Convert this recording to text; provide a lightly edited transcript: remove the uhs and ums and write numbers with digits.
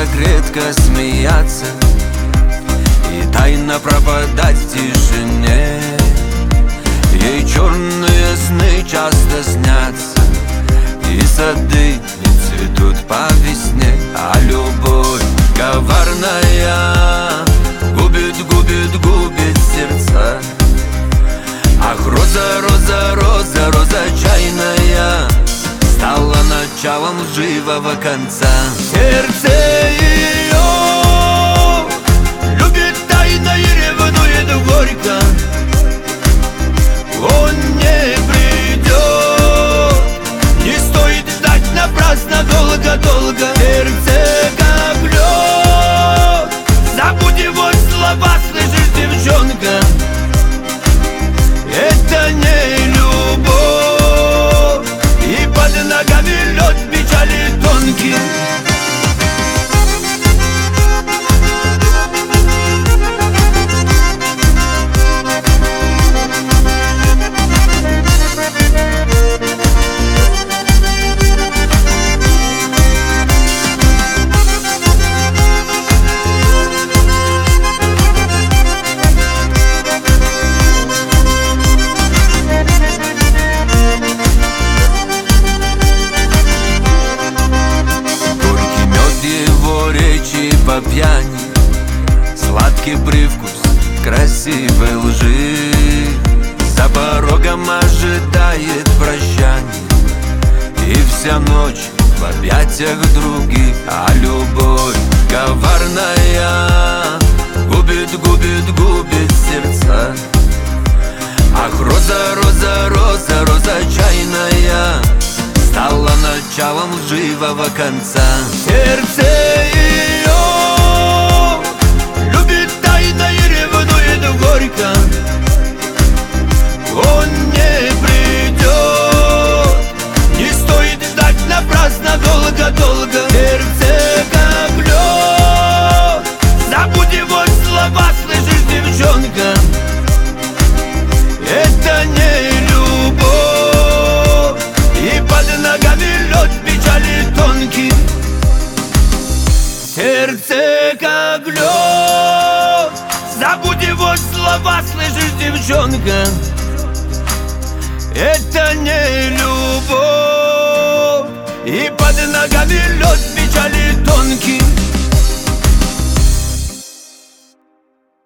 так редко смеяться и тайно пропадать в тишине. Ей черные сны часто снятся, и сады не цветут по весне. А любовь коварная губит, губит, губит сердца. Ах, роза, роза, роза, роза чайная стала началом лживого конца. Сердце ее любит тайно и ревнует горько. Он не придет, не стоит ждать напрасно долго-долго. Сердце как лед, забудь его слова, слышишь, девчонка? Это не любовь, и под ногами лед печали тонкий. По пьяни сладкий привкус красивой лжи. За порогом ожидает прощание, и вся ночь в объятиях других. А любовь коварная губит, губит, губит сердца. Ах, роза, роза, роза, роза чайная стала началом лживого конца. Сердце ее любит тайно и ревнует горько. Он не придет, не стоит ждать напрасно долго-долго. Сердце как лед, забудь его слова, слышишь, девчонка? Это не любовь, и под ногами лед печали тонкий. Сердце как лед, забудь его слова, слышишь, девчонка? Это не любовь, и под ногами